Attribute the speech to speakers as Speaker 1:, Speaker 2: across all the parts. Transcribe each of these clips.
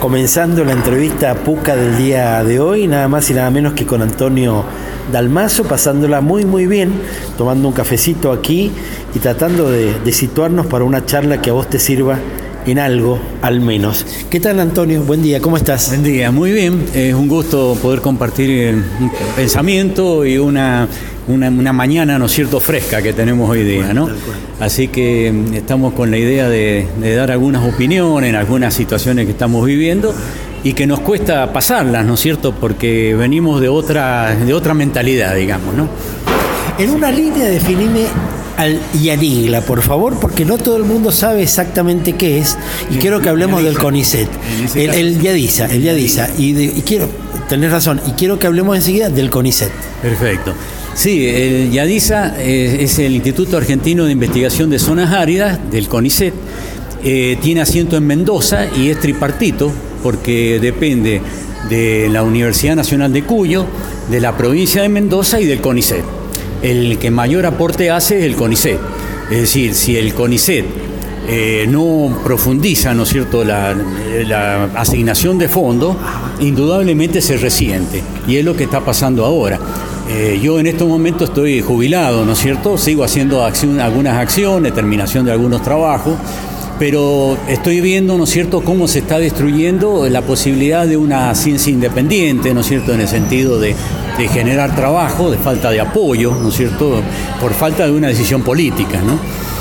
Speaker 1: comenzando la entrevista a Pucca del día de hoy, nada más y nada menos que con Antonio Dalmazo, pasándola muy muy bien, tomando un cafecito aquí y tratando de situarnos para una charla que a vos te sirva en algo, al menos. ¿Qué tal, Antonio? Buen día, ¿cómo estás?
Speaker 2: Buen día, muy bien. Es un gusto poder compartir un pensamiento y una mañana, ¿no es cierto?, fresca que tenemos hoy día, ¿no? Así que estamos con la idea de dar algunas opiniones en algunas situaciones que estamos viviendo y que nos cuesta pasarlas, ¿no es cierto?, porque venimos de otra mentalidad, digamos, ¿no?
Speaker 1: En una línea, definime al Yanigla, por favor, porque no todo el mundo sabe exactamente qué es, y quiero que hablemos del CONICET, el Yadisa, y quiero, tenés razón, y quiero que hablemos enseguida del CONICET.
Speaker 2: Perfecto. Sí, el Yadisa es el Instituto Argentino de Investigación de Zonas Áridas, del CONICET. Tiene asiento en Mendoza y es tripartito porque depende de la Universidad Nacional de Cuyo, de la provincia de Mendoza y del CONICET. El que mayor aporte hace es el CONICET. Es decir, si el CONICET no profundiza, ¿no es cierto?, la asignación de fondos, indudablemente se resiente. Y es lo que está pasando ahora. Yo en estos momentos estoy jubilado, ¿no es cierto? Sigo haciendo algunas acciones, terminación de algunos trabajos, pero estoy viendo, ¿no es cierto?, cómo se está destruyendo la posibilidad de una ciencia independiente, ¿no es cierto?, en el sentido de generar trabajo, de falta de apoyo, ¿no es cierto?, por falta de una decisión política, ¿no?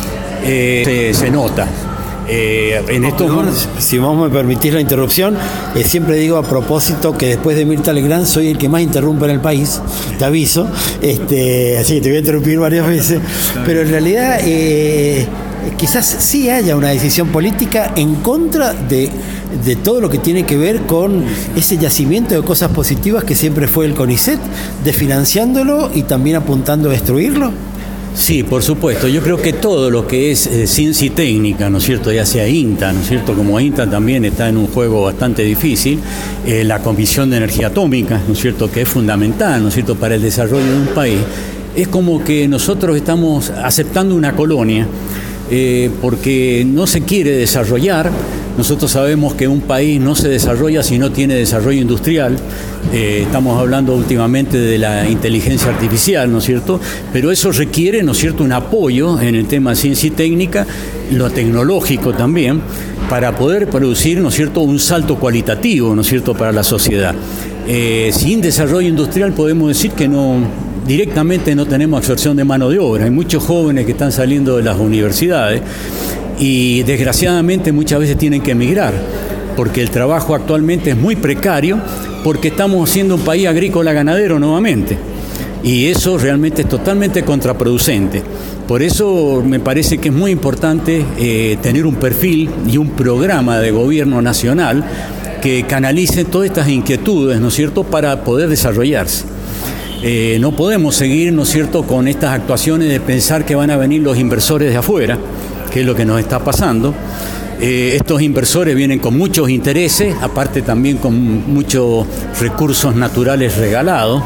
Speaker 2: Se nota. En estos momentos,
Speaker 1: si vos me permitís la interrupción, siempre digo a propósito que después de Mirta Legrand soy el que más interrumpe en el país, te aviso, así que te voy a interrumpir varias veces, pero en realidad quizás sí haya una decisión política en contra de todo lo que tiene que ver con ese yacimiento de cosas positivas que siempre fue el CONICET, desfinanciándolo y también apuntando a destruirlo.
Speaker 2: Sí, por supuesto. Yo creo que todo lo que es ciencia y técnica, ¿no es cierto?, ya sea INTA, ¿no es cierto?, como INTA también está en un juego bastante difícil, la Comisión de Energía Atómica, ¿no es cierto?, que es fundamental, ¿no es cierto?, para el desarrollo de un país, es como que nosotros estamos aceptando una colonia porque no se quiere desarrollar. Nosotros sabemos que un país no se desarrolla si no tiene desarrollo industrial. Estamos hablando últimamente de la inteligencia artificial, ¿no es cierto? Pero eso requiere, ¿no es cierto?, un apoyo en el tema de ciencia y técnica, lo tecnológico también, para poder producir, ¿no es cierto?, un salto cualitativo, ¿no es cierto?, para la sociedad. Sin desarrollo industrial podemos decir que directamente no tenemos absorción de mano de obra. Hay muchos jóvenes que están saliendo de las universidades y desgraciadamente muchas veces tienen que emigrar porque el trabajo actualmente es muy precario, porque estamos siendo un país agrícola ganadero nuevamente y eso realmente es totalmente contraproducente. Por eso me parece que es muy importante tener un perfil y un programa de gobierno nacional que canalice todas estas inquietudes, ¿no es cierto?, para poder desarrollarse. No podemos seguir, ¿no es cierto?, con estas actuaciones de pensar que van a venir los inversores de afuera, que es lo que nos está pasando. Estos inversores vienen con muchos intereses, aparte también con muchos recursos naturales regalados,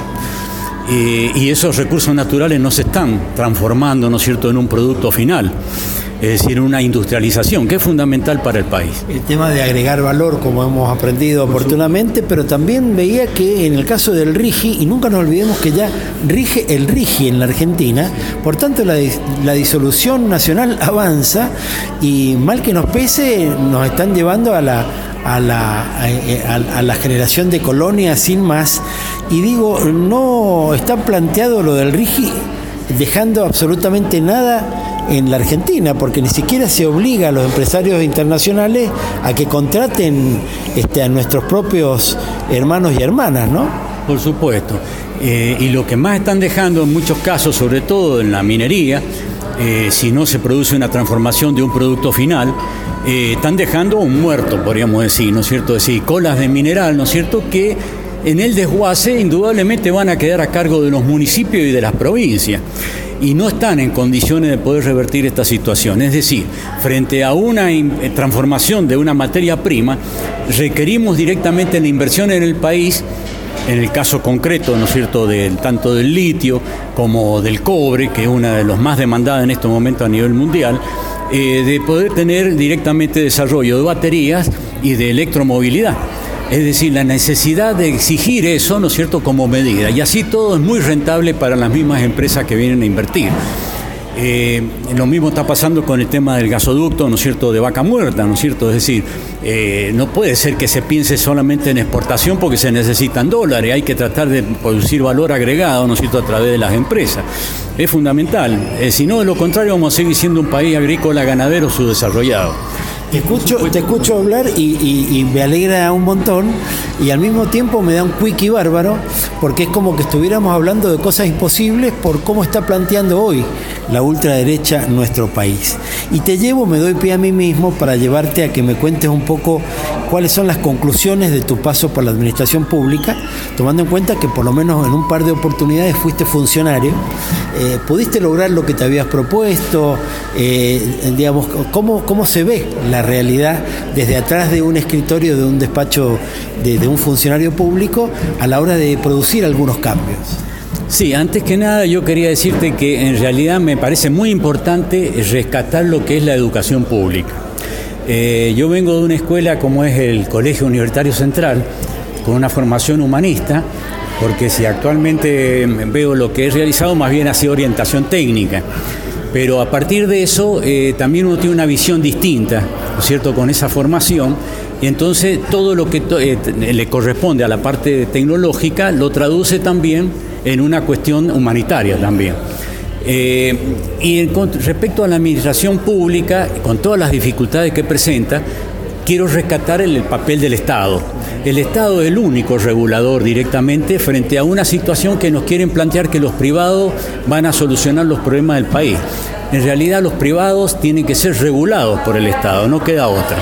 Speaker 2: y esos recursos naturales no se están transformando, ¿no es cierto?, en un producto final. Es decir, una industrialización que es fundamental para el país. El
Speaker 1: tema de agregar valor, como hemos aprendido oportunamente, pero también veía que en el caso del RIGI, y nunca nos olvidemos que ya rige el RIGI en la Argentina, por tanto la disolución nacional avanza y mal que nos pese, nos están llevando a la generación de colonias sin más. Y digo, no está planteado lo del RIGI dejando absolutamente nada en la Argentina, porque ni siquiera se obliga a los empresarios internacionales a que contraten a nuestros propios hermanos y hermanas, ¿no?
Speaker 2: Por supuesto. Y lo que más están dejando en muchos casos, sobre todo en la minería, si no se produce una transformación de un producto final, están dejando un muerto, podríamos decir, ¿no es cierto? Es decir, colas de mineral, ¿no es cierto?, que en el desguace indudablemente van a quedar a cargo de los municipios y de las provincias. Y no están en condiciones de poder revertir esta situación. Es decir, frente a una transformación de una materia prima, requerimos directamente la inversión en el país, en el caso concreto, ¿no es cierto?, tanto del litio como del cobre, que es una de las más demandadas en estos momentos a nivel mundial, de poder tener directamente desarrollo de baterías y de electromovilidad. Es decir, la necesidad de exigir eso, ¿no es cierto?, como medida. Y así todo es muy rentable para las mismas empresas que vienen a invertir. Lo mismo está pasando con el tema del gasoducto, ¿no es cierto?, de Vaca Muerta, ¿no es cierto? Es decir, no puede ser que se piense solamente en exportación porque se necesitan dólares, hay que tratar de producir valor agregado, ¿no es cierto?, a través de las empresas. Es fundamental, si no, de lo contrario vamos a seguir siendo un país agrícola, ganadero, subdesarrollado.
Speaker 1: Te escucho hablar y me alegra un montón, y al mismo tiempo me da un quickie bárbaro, porque es como que estuviéramos hablando de cosas imposibles por cómo está planteando hoy la ultraderecha nuestro país. Y me doy pie a mí mismo para llevarte a que me cuentes un poco cuáles son las conclusiones de tu paso por la administración pública, tomando en cuenta que por lo menos en un par de oportunidades fuiste funcionario. ¿Pudiste lograr lo que te habías propuesto? Digamos, ¿cómo se ve la realidad desde atrás de un escritorio, de un despacho de un funcionario público a la hora de producir algunos cambios?
Speaker 2: Sí, antes que nada yo quería decirte que en realidad me parece muy importante rescatar lo que es la educación pública. Yo vengo de una escuela como es el Colegio Universitario Central, con una formación humanista, porque si actualmente veo lo que he realizado, más bien ha sido orientación técnica. Pero a partir de eso también uno tiene una visión distinta, ¿no es cierto?, con esa formación, y entonces todo lo que le corresponde a la parte tecnológica lo traduce también en una cuestión humanitaria también. Respecto a la administración pública, con todas las dificultades que presenta, quiero rescatar el papel del Estado. El Estado es el único regulador directamente frente a una situación que nos quieren plantear que los privados van a solucionar los problemas del país. En realidad los privados tienen que ser regulados por el Estado, no queda otra.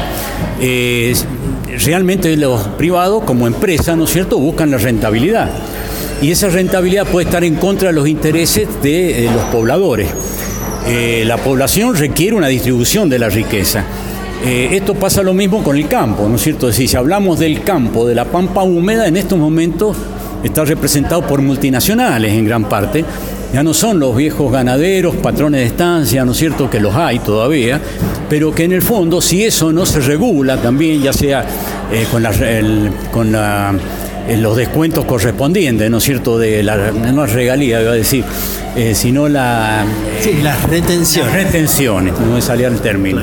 Speaker 2: Realmente los privados como empresa, ¿no es cierto?, buscan la rentabilidad. Y esa rentabilidad puede estar en contra de los intereses de los pobladores. La población requiere una distribución de la riqueza. Esto pasa lo mismo con el campo, ¿no es cierto? Es decir, si hablamos del campo, de la pampa húmeda, en estos momentos está representado por multinacionales en gran parte. Ya no son los viejos ganaderos, patrones de estancia, ¿no es cierto?, que los hay todavía, pero que en el fondo, si eso no se regula también, ya sea con los descuentos correspondientes, ¿no es cierto?, no es regalía, iba a decir, sino las retenciones. Las retenciones, no me salía el término.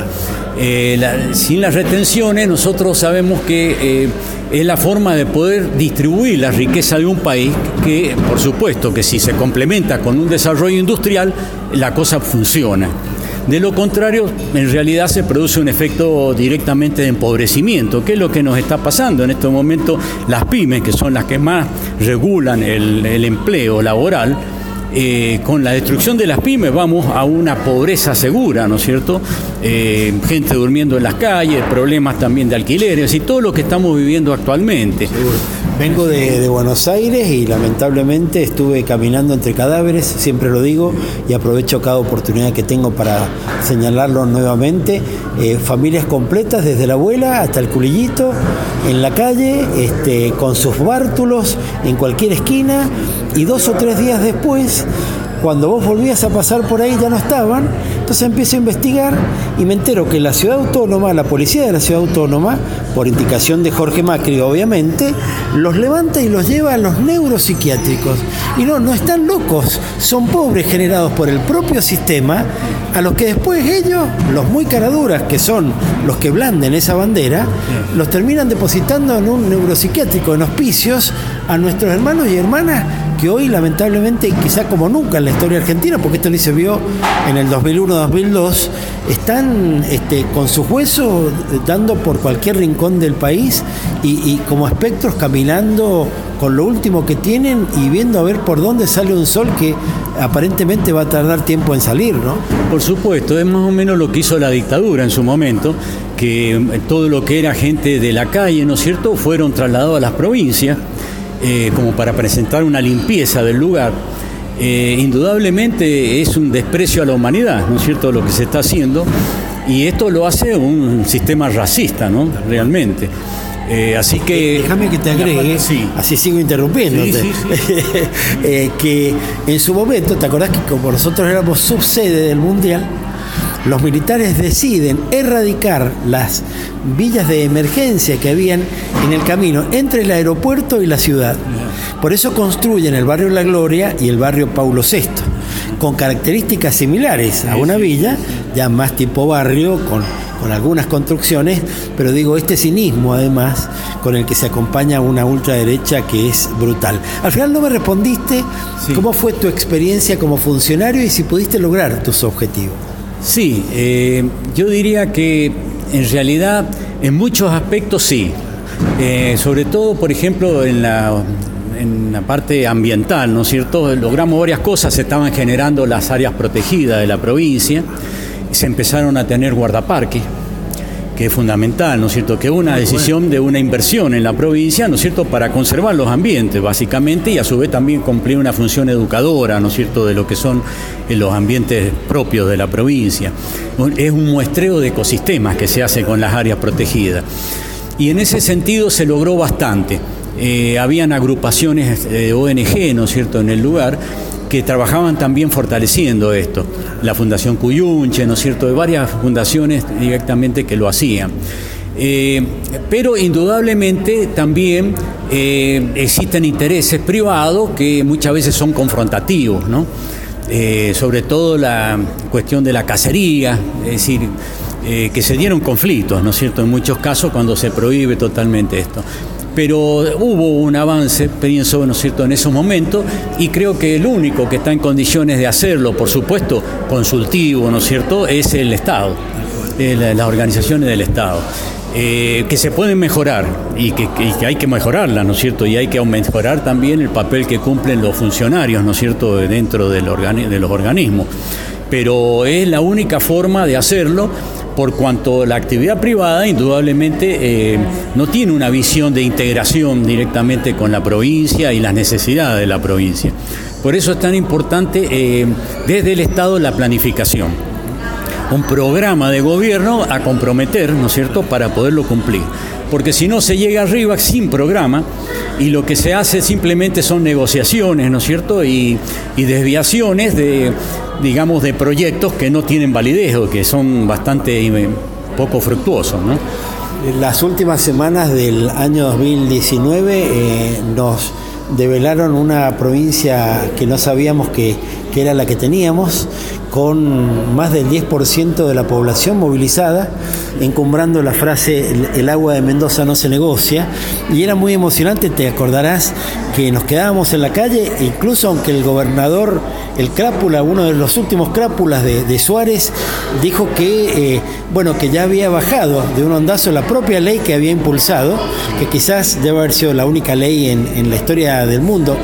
Speaker 2: Sin las retenciones, nosotros sabemos que es la forma de poder distribuir la riqueza de un país, que por supuesto que si se complementa con un desarrollo industrial, la cosa funciona. De lo contrario, en realidad se produce un efecto directamente de empobrecimiento, que es lo que nos está pasando en estos momentos. Las pymes, que son las que más regulan el empleo laboral, con la destrucción de las pymes vamos a una pobreza segura, ¿no es cierto? Gente durmiendo en las calles, problemas también de alquileres y todo lo que estamos viviendo actualmente.
Speaker 1: Seguro. Vengo de Buenos Aires y lamentablemente estuve caminando entre cadáveres, siempre lo digo y aprovecho cada oportunidad que tengo para señalarlo nuevamente. Familias completas, desde la abuela hasta el culillito, en la calle, con sus bártulos en cualquier esquina, y 2 o 3 días después, cuando vos volvías a pasar por ahí ya no estaban. Entonces empiezo a investigar y me entero que la Ciudad Autónoma, la policía de la Ciudad Autónoma, por indicación de Jorge Macri obviamente, los levanta y los lleva a los neuropsiquiátricos. Y no están locos, son pobres generados por el propio sistema, a los que después ellos, los muy caraduras, que son los que blanden esa bandera, los terminan depositando en un neuropsiquiátrico, en hospicios, a nuestros hermanos y hermanas que hoy lamentablemente, quizá como nunca en la historia argentina, porque esto ni se vio en el 2001-2002, están con sus huesos dando por cualquier rincón del país y como espectros caminando con lo último que tienen y viendo a ver por dónde sale un sol que aparentemente va a tardar tiempo en salir, ¿no?
Speaker 2: Por supuesto, es más o menos lo que hizo la dictadura en su momento, que todo lo que era gente de la calle, ¿no es cierto?, fueron trasladados a las provincias, como para presentar una limpieza del lugar. Indudablemente es un desprecio a la humanidad, ¿no es cierto?, lo que se está haciendo, y esto lo hace un sistema racista, ¿no?, realmente. Así que...
Speaker 1: Déjame que te agregue, sí. Así sigo interrumpiéndote, que en su momento, ¿te acordás que como nosotros éramos subsede del Mundial? los militares deciden erradicar las villas de emergencia que habían en el camino entre el aeropuerto y la ciudad. Por eso construyen el barrio La Gloria y el barrio Paulo VI, con características similares a una villa, ya más tipo barrio, con algunas construcciones, pero digo, este cinismo además con el que se acompaña una ultraderecha que es brutal. Al final no me respondiste cómo fue tu experiencia como funcionario y si pudiste lograr tus objetivos.
Speaker 2: Sí, yo diría que en realidad en muchos aspectos sí, sobre todo por ejemplo en la parte ambiental, ¿no es cierto? Logramos varias cosas, se estaban generando las áreas protegidas de la provincia, se empezaron a tener guardaparques, que es fundamental, ¿no es cierto? Que es una decisión de una inversión en la provincia, ¿no es cierto?, para conservar los ambientes, básicamente, y a su vez también cumplir una función educadora, ¿no es cierto?, de lo que son los ambientes propios de la provincia. Es un muestreo de ecosistemas que se hace con las áreas protegidas. Y en ese sentido se logró bastante. Habían agrupaciones de ONG, ¿no es cierto?, en el lugar, que trabajaban también fortaleciendo esto. La Fundación Cuyunche, ¿no es cierto?, de varias fundaciones directamente que lo hacían. Pero indudablemente también existen intereses privados que muchas veces son confrontativos, ¿no? Sobre todo la cuestión de la cacería, es decir, que se dieron conflictos, ¿no es cierto?, en muchos casos cuando se prohíbe totalmente esto. Pero hubo un avance, pienso, ¿no es cierto?, en esos momentos, y creo que el único que está en condiciones de hacerlo, por supuesto, consultivo, ¿no es cierto?, es el Estado, las organizaciones del Estado, que se pueden mejorar y que hay que mejorarlas, ¿no es cierto?, y hay que mejorar también el papel que cumplen los funcionarios, ¿no es cierto?, dentro de los organismos. Pero es la única forma de hacerlo, por cuanto la actividad privada indudablemente no tiene una visión de integración directamente con la provincia y las necesidades de la provincia. Por eso es tan importante desde el Estado la planificación, un programa de gobierno a comprometer, ¿no es cierto?, para poderlo cumplir. Porque si no se llega arriba sin programa y lo que se hace simplemente son negociaciones, ¿no es cierto?, y desviaciones de proyectos que no tienen validez o que son bastante poco fructuosos, ¿no?
Speaker 1: Las últimas semanas del año 2019 nos develaron una provincia que no sabíamos que era la que teníamos, con más del 10% de la población movilizada, encumbrando la frase "el agua de Mendoza no se negocia", y era muy emocionante. Te acordarás que nos quedábamos en la calle, incluso aunque el gobernador, el crápula, uno de los últimos crápulas de Suárez, dijo que que ya había bajado de un ondazo la propia ley que había impulsado, que quizás debe haber sido la única ley en la historia del mundo,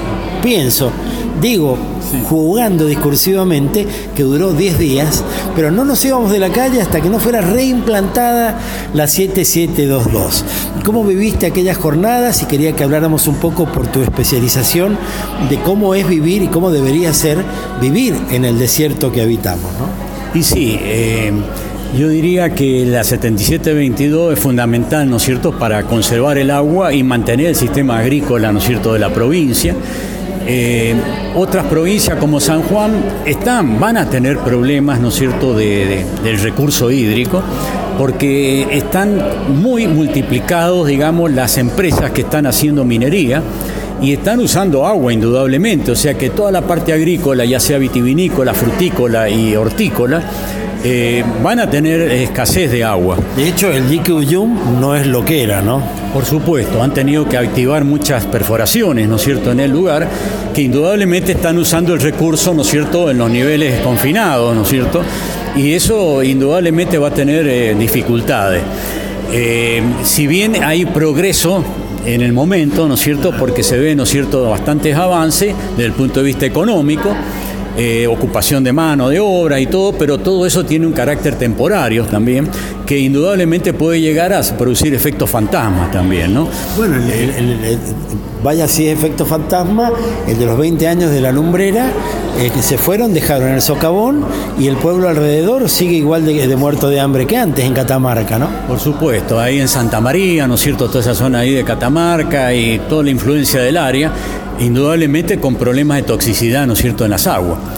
Speaker 1: jugando discursivamente, que duró 10 días, pero no nos íbamos de la calle hasta que no fuera reimplantada la 7722. ¿Cómo viviste aquellas jornadas? Y quería que habláramos un poco, por tu especialización, de cómo es vivir y cómo debería ser vivir en el desierto que habitamos, ¿no?
Speaker 2: Y sí, yo diría que la 7722 es fundamental, ¿no es cierto?, para conservar el agua y mantener el sistema agrícola, ¿no es cierto?, de la provincia. Otras provincias como San Juan van a tener problemas, ¿no es cierto?, del recurso hídrico, porque están muy multiplicados, digamos, las empresas que están haciendo minería y están usando agua indudablemente, o sea que toda la parte agrícola, ya sea vitivinícola, frutícola y hortícola, van a tener escasez de agua.
Speaker 1: De hecho, el dique Ullum no es lo que era, ¿no?
Speaker 2: Por supuesto, han tenido que activar muchas perforaciones, ¿no es cierto?, en el lugar, que indudablemente están usando el recurso, ¿no es cierto?, en los niveles confinados, ¿no es cierto?, y eso indudablemente va a tener dificultades. Si bien hay progreso en el momento, ¿no es cierto?, porque se ve, ¿no es cierto?, bastantes avances desde el punto de vista económico, ocupación de mano de obra y todo, pero todo eso tiene un carácter temporario también, que indudablemente puede llegar a producir efectos fantasmas también, ¿no?
Speaker 1: Bueno, vaya si es efecto fantasma, el de los 20 años de la lumbrera, que se fueron, dejaron el socavón y el pueblo alrededor sigue igual de muerto de hambre que antes en Catamarca, ¿no?
Speaker 2: Por supuesto, ahí en Santa María, ¿no es cierto?, toda esa zona ahí de Catamarca y toda la influencia del área, indudablemente con problemas de toxicidad, ¿no es cierto?, en las aguas.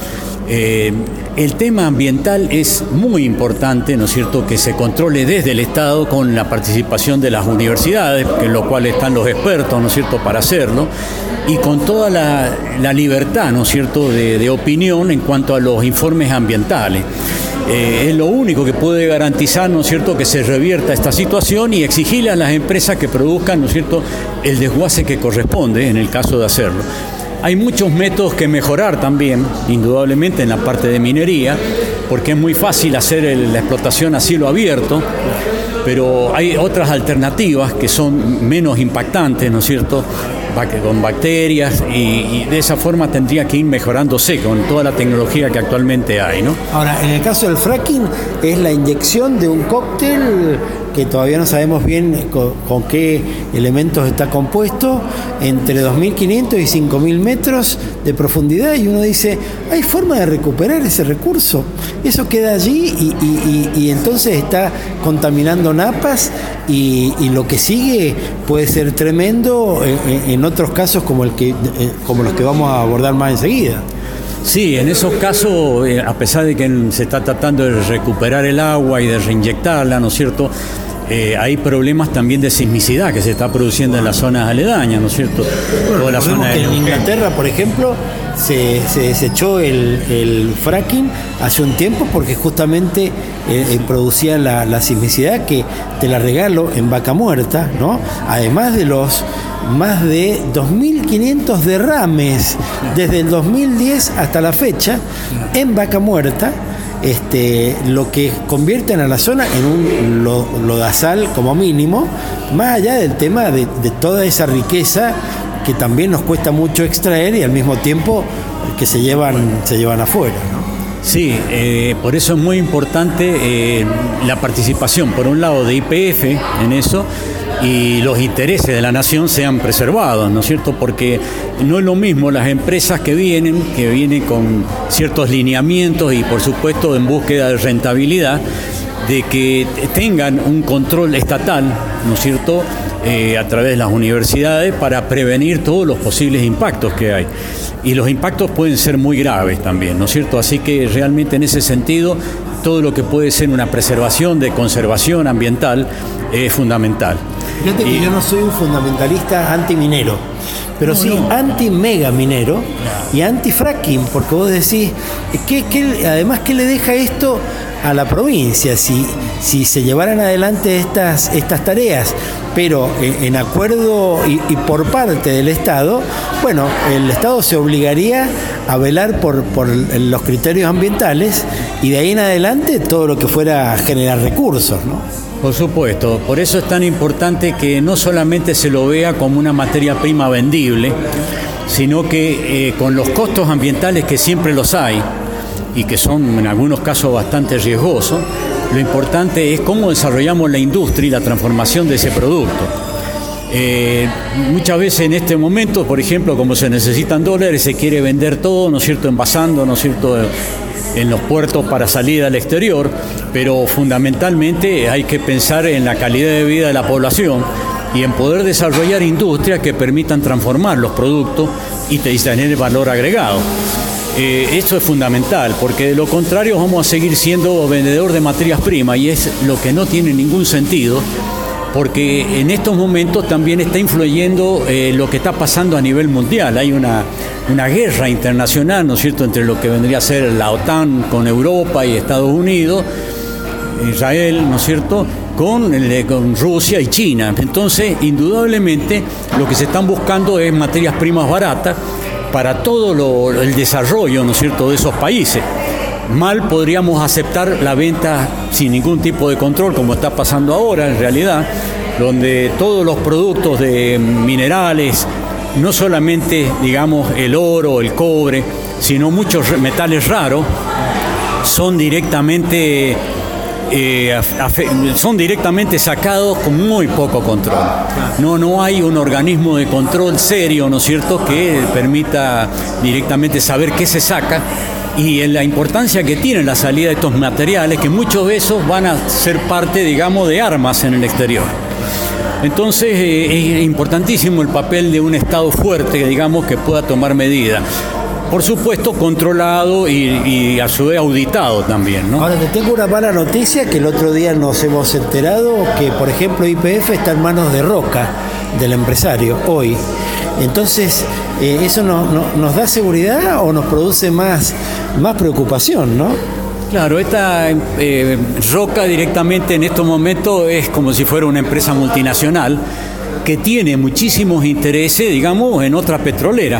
Speaker 2: El tema ambiental es muy importante, ¿no es cierto?, que se controle desde el Estado con la participación de las universidades, en lo cual están los expertos, ¿no es cierto?, para hacerlo, y con toda la libertad, ¿no es cierto?, de opinión en cuanto a los informes ambientales. Es lo único que puede garantizar, ¿no es cierto?, que se revierta esta situación y exigirle a las empresas que produzcan, ¿no es cierto?, el desguace que corresponde en el caso de hacerlo. Hay muchos métodos que mejorar también, indudablemente en la parte de minería, porque es muy fácil hacer la explotación a cielo abierto, pero hay otras alternativas que son menos impactantes, ¿no es cierto?, con bacterias, y de esa forma tendría que ir mejorándose con toda la tecnología que actualmente hay, ¿no?
Speaker 1: Ahora, en el caso del fracking, es la inyección de un cóctel que todavía no sabemos bien con qué elementos está compuesto, entre 2.500 y 5.000 metros de profundidad, y uno dice, ¿hay forma de recuperar ese recurso? Eso queda allí y entonces está contaminando napas, y lo que sigue puede ser tremendo en otros casos como los que vamos a abordar más enseguida.
Speaker 2: Sí, en esos casos, a pesar de que se está tratando de recuperar el agua y de reinyectarla, ¿no es cierto?, hay problemas también de sismicidad que se está produciendo en las zonas aledañas, ¿no es cierto?
Speaker 1: Bueno, toda la zona en Inglaterra, por ejemplo, se desechó el fracking hace un tiempo porque justamente producía la sismicidad que, te la regalo, en Vaca Muerta, ¿no? Además de los más de 2.500 derrames desde el 2010 hasta la fecha en Vaca Muerta, lo que convierten a la zona en un lodazal como mínimo, más allá del tema de toda esa riqueza que también nos cuesta mucho extraer y al mismo tiempo que se llevan afuera, ¿no?
Speaker 2: Sí, por eso es muy importante la participación, por un lado, de YPF en eso, y los intereses de la nación sean preservados, ¿no es cierto? Porque no es lo mismo las empresas que vienen con ciertos lineamientos y, por supuesto, en búsqueda de rentabilidad, de que tengan un control estatal, ¿no es cierto?, a través de las universidades, para prevenir todos los posibles impactos que hay. Y los impactos pueden ser muy graves también, ¿no es cierto? Así que realmente en ese sentido, todo lo que puede ser una preservación de conservación ambiental es fundamental.
Speaker 1: Fíjate que yo no soy un fundamentalista antiminero, pero sí anti-mega minero y anti-fracking, porque vos decís, además, ¿qué le deja esto a la provincia si se llevaran adelante estas tareas, pero en acuerdo y por parte del Estado? Bueno, el Estado se obligaría a velar por los criterios ambientales, y de ahí en adelante todo lo que fuera a generar recursos, ¿no?
Speaker 2: Por supuesto, por eso es tan importante que no solamente se lo vea como una materia prima vendible, sino que con los costos ambientales que siempre los hay, y que son en algunos casos bastante riesgosos, lo importante es cómo desarrollamos la industria y la transformación de ese producto. Muchas veces en este momento, por ejemplo, como se necesitan dólares, se quiere vender todo, ¿no es cierto?, envasando, ¿no es cierto?, en los puertos para salir al exterior, pero fundamentalmente hay que pensar en la calidad de vida de la población y en poder desarrollar industrias que permitan transformar los productos y tener valor agregado. Esto es fundamental, porque de lo contrario vamos a seguir siendo vendedor de materias primas, y es lo que no tiene ningún sentido, porque en estos momentos también está influyendo lo que está pasando a nivel mundial. Hay una guerra internacional, ¿no es cierto?, entre lo que vendría a ser la OTAN con Europa y Estados Unidos, Israel, ¿no es cierto?, con Rusia y China. Entonces, indudablemente, lo que se están buscando es materias primas baratas para todo el desarrollo, ¿no es cierto?, de esos países. Mal podríamos aceptar la venta sin ningún tipo de control, como está pasando ahora en realidad, donde todos los productos de minerales, no solamente, digamos, el oro, el cobre, sino muchos metales raros, son directamente sacados con muy poco control. No hay un organismo de control serio, ¿no es cierto?, que permita directamente saber qué se saca, y en la importancia que tiene la salida de estos materiales, que muchos de esos van a ser parte, digamos, de armas en el exterior. Entonces es importantísimo el papel de un Estado fuerte, digamos, que pueda tomar medidas. por supuesto controlado y a su vez auditado también, ¿no?
Speaker 1: Ahora te tengo una mala noticia, que el otro día nos hemos enterado que, por ejemplo, YPF está en manos de Roca, del empresario, hoy. Entonces, ¿eso nos da seguridad o nos produce más preocupación, no?
Speaker 2: Claro, esta Roca directamente en estos momentos es como si fuera una empresa multinacional que tiene muchísimos intereses, digamos, en otra petrolera.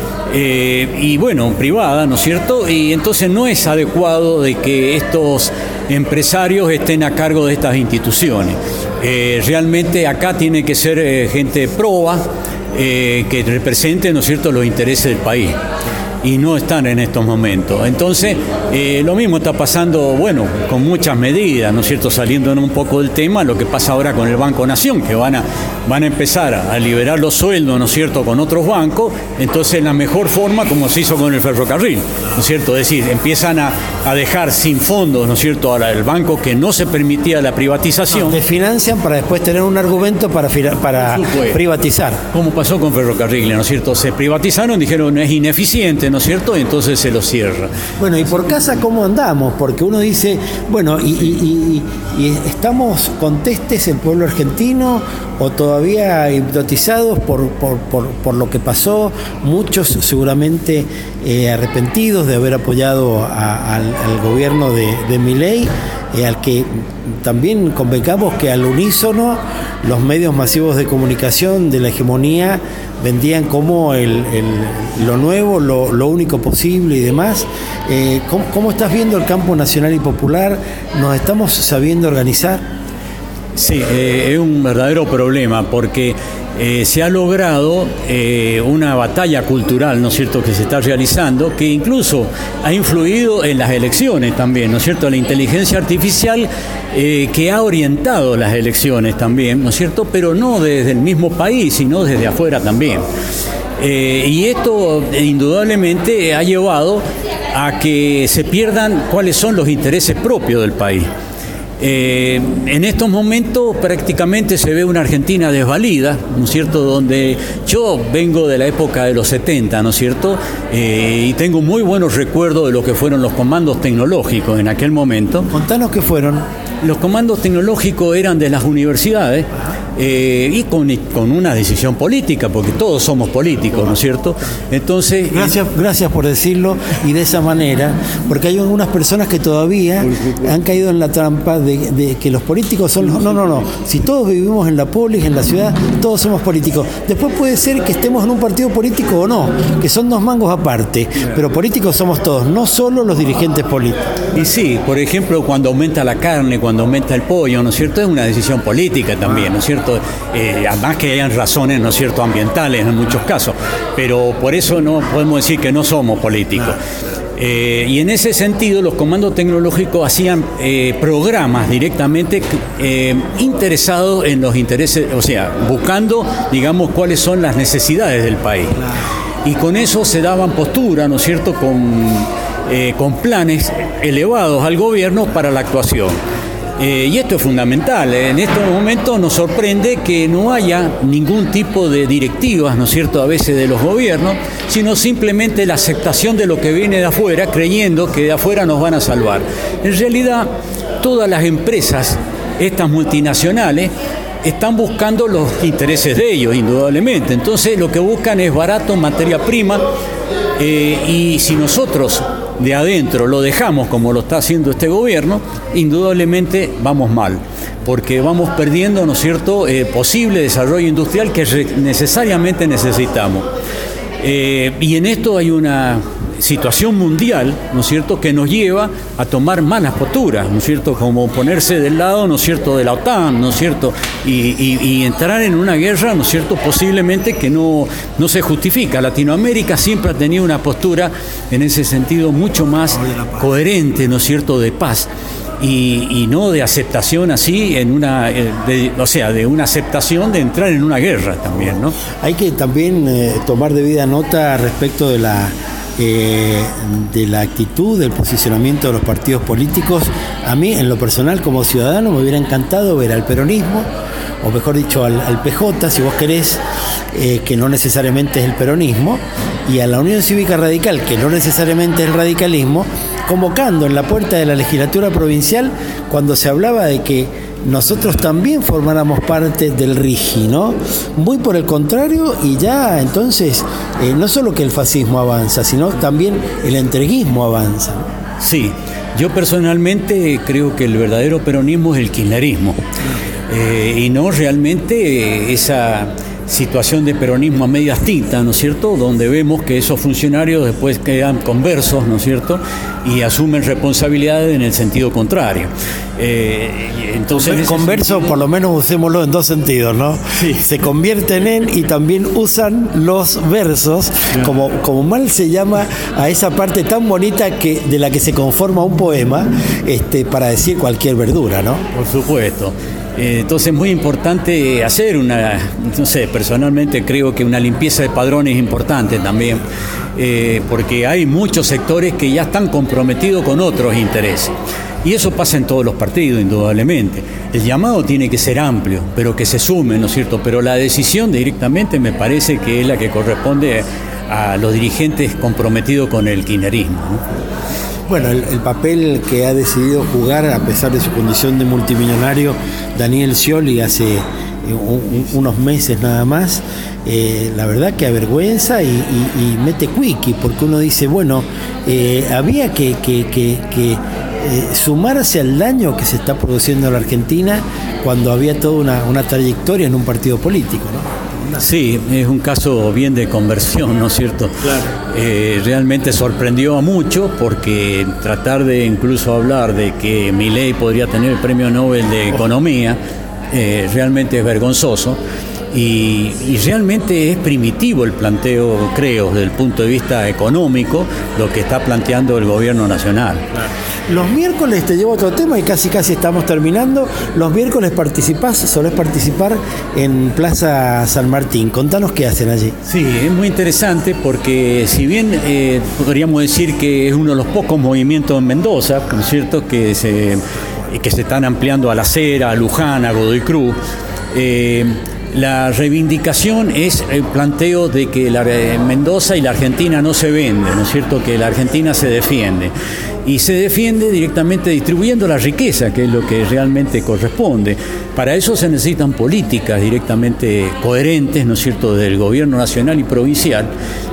Speaker 2: Y bueno, privada, ¿no es cierto? Y entonces no es adecuado de que estos empresarios estén a cargo de estas instituciones. Realmente acá tiene que ser gente proba, que represente, ¿no es cierto?, los intereses del país. Y no están en estos momentos. Entonces, lo mismo está pasando, bueno, con muchas medidas, ¿no es cierto?, saliéndonos un poco del tema, lo que pasa ahora con el Banco Nación, que van a empezar a liberar los sueldos, ¿no es cierto?, con otros bancos, entonces la mejor forma, como se hizo con el ferrocarril, ¿no es cierto?, es decir, empiezan a dejar sin fondos, ¿no es cierto?, ahora el banco que no se permitía la privatización.
Speaker 1: Desfinancian para después tener un argumento para privatizar.
Speaker 2: Como pasó con ferrocarril, ¿no es cierto?, se privatizaron, dijeron es ineficiente, ¿no es cierto?, y entonces se lo cierra.
Speaker 1: Bueno, y por casa, ¿cómo andamos? Porque uno dice, bueno, y estamos contestes el pueblo argentino o todavía hipnotizados por lo que pasó, muchos seguramente arrepentidos de haber apoyado al gobierno de Milei, al que también convengamos que al unísono los medios masivos de comunicación de la hegemonía vendían como lo nuevo, lo único posible y demás. ¿Cómo estás viendo el campo nacional y popular? ¿Nos estamos sabiendo organizar?
Speaker 2: Sí, es un verdadero problema porque se ha logrado una batalla cultural, ¿no es cierto?, que se está realizando, que incluso ha influido en las elecciones también, ¿no es cierto?, la inteligencia artificial que ha orientado las elecciones también, ¿no es cierto?, pero no desde el mismo país, sino desde afuera también. Y esto indudablemente ha llevado a que se pierdan cuáles son los intereses propios del país. En estos momentos prácticamente se ve una Argentina desvalida, ¿no es cierto?, donde yo vengo de la época de los 70, ¿no es cierto?, y tengo muy buenos recuerdos de lo que fueron los comandos tecnológicos en aquel momento.
Speaker 1: Contanos qué fueron.
Speaker 2: Los comandos tecnológicos eran de las universidades y con una decisión política, porque todos somos políticos, ¿no es cierto? Entonces,
Speaker 1: gracias por decirlo y de esa manera, porque hay algunas personas que todavía han caído en la trampa de que los políticos son los... No. Si todos vivimos en la polis, en la ciudad, todos somos políticos. Después puede ser que estemos en un partido político o no, que son dos mangos aparte, pero políticos somos todos, no solo los dirigentes políticos.
Speaker 2: Y sí, por ejemplo, cuando aumenta la carne, cuando aumenta el pollo, ¿no es cierto?, es una decisión política también, ¿no es cierto? Además que hayan razones, ¿no es cierto?, ambientales en muchos casos, pero por eso no podemos decir que no somos políticos. Y en ese sentido los comandos tecnológicos hacían programas directamente interesados en los intereses, o sea, buscando, digamos, cuáles son las necesidades del país. Y con eso se daban posturas, ¿no es cierto?, con planes elevados al gobierno para la actuación. Y esto es fundamental. En estos momentos nos sorprende que no haya ningún tipo de directivas, ¿no es cierto?, a veces de los gobiernos, sino simplemente la aceptación de lo que viene de afuera, creyendo que de afuera nos van a salvar. En realidad, todas las empresas, estas multinacionales, están buscando los intereses de ellos, indudablemente. Entonces, lo que buscan es barato, materia prima, y si nosotros de adentro lo dejamos como lo está haciendo este gobierno, indudablemente vamos mal, porque vamos perdiendo, ¿no es cierto?, posible desarrollo industrial que necesariamente necesitamos. Y en esto hay una situación mundial, ¿no es cierto?, que nos lleva a tomar malas posturas, ¿no es cierto?, como ponerse del lado, ¿no es cierto?, de la OTAN, ¿no es cierto?, y entrar en una guerra, ¿no es cierto?, posiblemente que no se justifica. Latinoamérica siempre ha tenido una postura en ese sentido mucho más coherente, ¿no es cierto?, de paz. Y no de aceptación así de una aceptación de entrar en una guerra también, ¿no?
Speaker 1: Hay que también tomar debida nota respecto de la actitud, del posicionamiento de los partidos políticos. A mí, en lo personal, como ciudadano, me hubiera encantado ver al peronismo o mejor dicho, al PJ, si vos querés, que no necesariamente es el peronismo, y a la Unión Cívica Radical, que no necesariamente es el radicalismo, convocando en la puerta de la legislatura provincial cuando se hablaba de que nosotros también formáramos parte del RIGI, ¿no? Muy por el contrario, y ya entonces no solo que el fascismo avanza, sino también el entreguismo avanza.
Speaker 2: Sí, yo personalmente creo que el verdadero peronismo es el kirchnerismo, y no realmente esa situación de peronismo a medias tintas, ¿no es cierto?, donde vemos que esos funcionarios después quedan conversos, ¿no es cierto?, y asumen responsabilidades en el sentido contrario. Entonces,
Speaker 1: converso, por lo menos usémoslo en dos sentidos, ¿no?
Speaker 2: Sí.
Speaker 1: Se convierten en y también usan los versos, como mal se llama a esa parte tan bonita de la que se conforma un poema, para decir cualquier verdura, ¿no?
Speaker 2: Por supuesto. Entonces es muy importante hacer no sé, personalmente creo que una limpieza de padrones es importante también, porque hay muchos sectores que ya están comprometidos con otros intereses. Y eso pasa en todos los partidos, indudablemente. El llamado tiene que ser amplio, pero que se sume, ¿no es cierto? Pero la decisión directamente me parece que es la que corresponde a los dirigentes comprometidos con el kirchnerismo, ¿no?
Speaker 1: Bueno, el papel que ha decidido jugar, a pesar de su condición de multimillonario, Daniel Scioli hace unos meses nada más, la verdad que avergüenza y mete cuiqui, porque uno dice, bueno, había que sumarse al daño que se está produciendo en la Argentina cuando había toda una trayectoria en un partido político, ¿no?
Speaker 2: Sí, es un caso bien de conversión, ¿no es cierto?
Speaker 1: Claro.
Speaker 2: Realmente sorprendió a muchos, porque tratar de incluso hablar de que Milei podría tener el premio Nobel de Economía realmente es vergonzoso, y realmente es primitivo el planteo, creo, desde el punto de vista económico, lo que está planteando el gobierno nacional.
Speaker 1: Claro. Los miércoles, te llevo a otro tema y casi estamos terminando. Los miércoles solés participar en Plaza San Martín. Contanos qué hacen allí.
Speaker 2: Sí, es muy interesante porque si bien podríamos decir que es uno de los pocos movimientos en Mendoza, ¿no es cierto?, que se están ampliando a La Cera, a Luján, a Godoy Cruz. La reivindicación es el planteo de que Mendoza y la Argentina no se venden, ¿no es cierto?, que la Argentina se defiende. Y se defiende directamente distribuyendo la riqueza, que es lo que realmente corresponde. Para eso se necesitan políticas directamente coherentes, ¿no es cierto?, del gobierno nacional y provincial,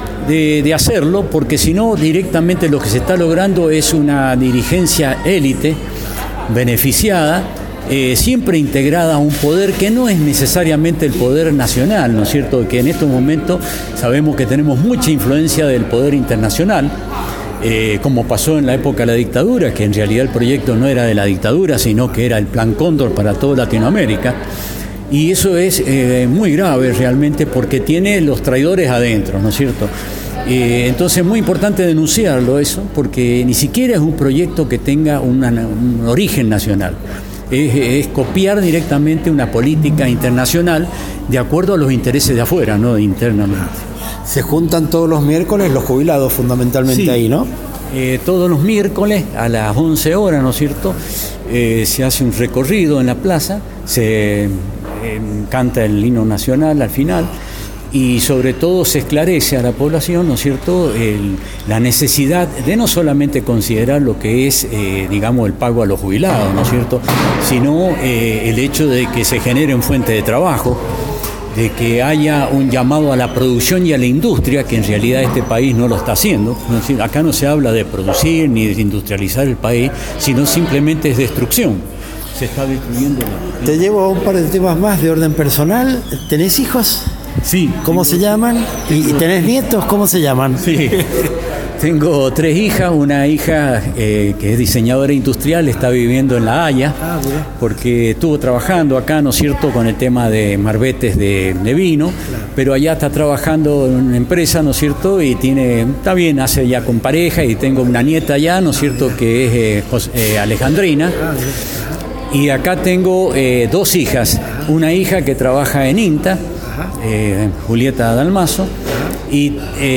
Speaker 2: de hacerlo, porque si no, directamente lo que se está logrando es una dirigencia élite, beneficiada, siempre integrada a un poder que no es necesariamente el poder nacional, ¿no es cierto?, que en estos momentos sabemos que tenemos mucha influencia del poder internacional, como pasó en la época de la dictadura, que en realidad el proyecto no era de la dictadura, sino que era el Plan Cóndor para toda Latinoamérica. Y eso es muy grave realmente, porque tiene los traidores adentro, ¿no es cierto? Entonces es muy importante denunciarlo eso, porque ni siquiera es un proyecto que tenga un origen nacional. Es copiar directamente una política internacional de acuerdo a los intereses de afuera, no internamente.
Speaker 1: Se juntan todos los miércoles los jubilados fundamentalmente, sí. Ahí, ¿no?
Speaker 2: Todos los miércoles a las 11 horas, ¿no es cierto?, se hace un recorrido en la plaza, se canta el himno nacional al final, y sobre todo se esclarece a la población, ¿no es cierto?, la necesidad de no solamente considerar lo que es, digamos, el pago a los jubilados, ¿no es cierto?, sino el hecho de que se generen fuentes de trabajo, de que haya un llamado a la producción y a la industria, que en realidad este país no lo está haciendo. Acá no se habla de producir ni de industrializar el país, sino simplemente es destrucción. Se está destruyendo.
Speaker 1: Te llevo a un par de temas más de orden personal. ¿Tenés hijos?
Speaker 2: Sí.
Speaker 1: ¿Cómo se llaman? ¿Y tenés nietos? ¿Cómo se llaman?
Speaker 2: Sí. Tengo 3 hijas, una hija que es diseñadora industrial, está viviendo en La Haya, porque estuvo trabajando acá, ¿no es cierto?, con el tema de marbetes de vino, claro. Pero allá está trabajando en una empresa, ¿no es cierto?, y está bien, hace ya con pareja, y tengo una nieta allá, ¿no es cierto?, que es Alejandrina. Y acá tengo 2 hijas, una hija que trabaja en INTA, Julieta Dalmazo, y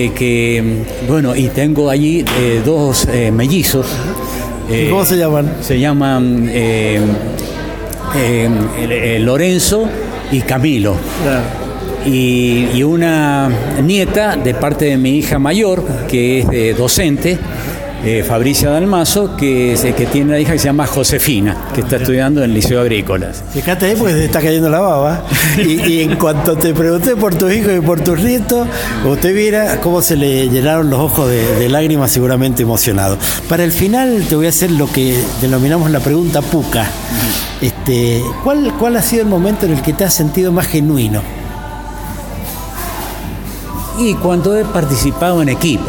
Speaker 2: y tengo allí 2 mellizos.
Speaker 1: ¿Cómo se llaman?
Speaker 2: Se llaman Lorenzo y Camilo.
Speaker 3: Claro.
Speaker 2: Y una nieta de parte de mi hija mayor, que es docente, Fabricia Dalmazo, que tiene una hija que se llama Josefina, que está estudiando en el Liceo Agrícolas.
Speaker 1: Fíjate ahí porque te está cayendo la baba. Y en cuanto te pregunté por tus hijos y por tus nietos, usted viera cómo se le llenaron los ojos de lágrimas, seguramente emocionado. Para el final te voy a hacer lo que denominamos la pregunta Puca. ¿Cuál ha sido el momento en el que te has sentido más genuino?
Speaker 2: Y cuando he participado en equipo,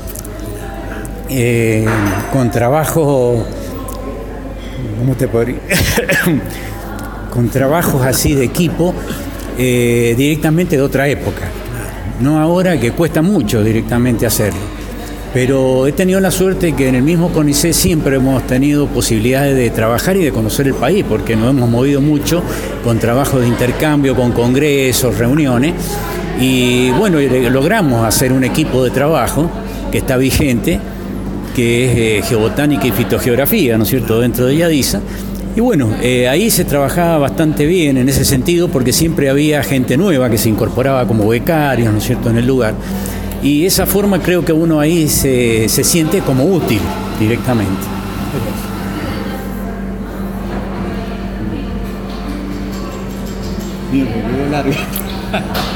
Speaker 2: con trabajo, ¿cómo te podría? Con trabajos así de equipo, directamente de otra época. No ahora, que cuesta mucho directamente hacerlo. Pero he tenido la suerte que en el mismo CONICET siempre hemos tenido posibilidades de trabajar y de conocer el país, porque nos hemos movido mucho con trabajos de intercambio, con congresos, reuniones. Y bueno, logramos hacer un equipo de trabajo que está vigente, que es geobotánica y fitogeografía, ¿no es cierto?, dentro de Yadisa. Y bueno, ahí se trabajaba bastante bien en ese sentido, porque siempre había gente nueva que se incorporaba como becarios, ¿no es cierto?, en el lugar. Y esa forma creo que uno ahí se siente como útil directamente.
Speaker 3: Bien, muy largo.